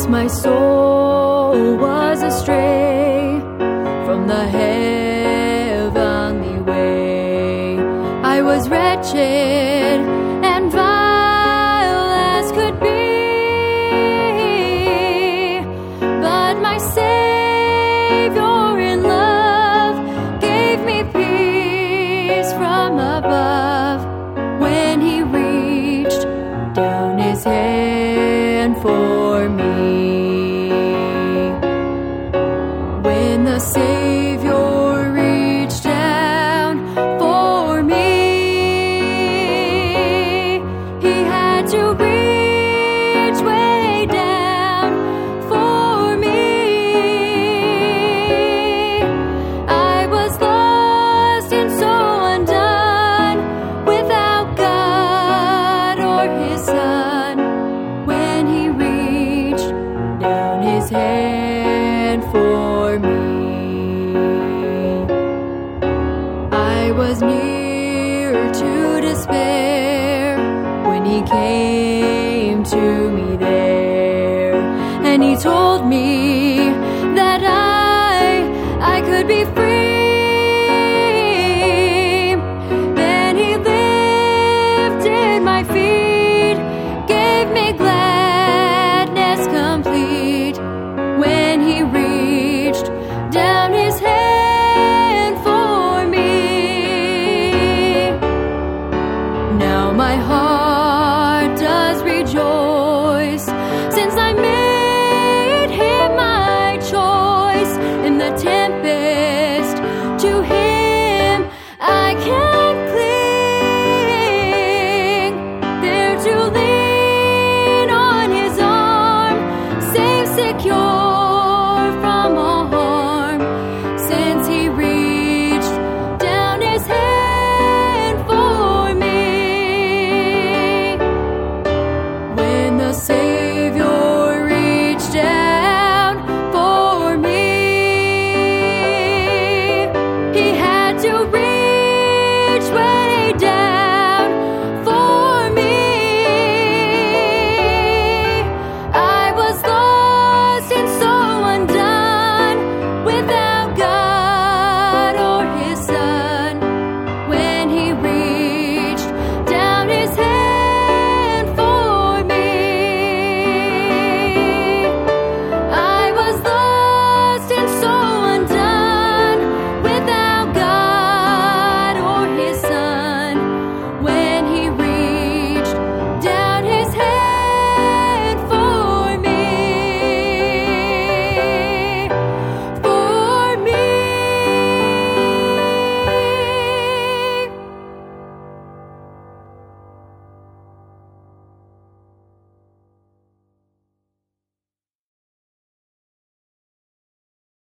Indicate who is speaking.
Speaker 1: my soul was astray from the heavenly way. I was wretched and vile as could be, but my Savior in love gave me peace from above when He reached down His hand for me. When the Savior reached down for me, He had to reach way down for me. I was lost and so undone, without God or His Son, when He reached down His hand for me. I was near to despair when He came to me there, and He told me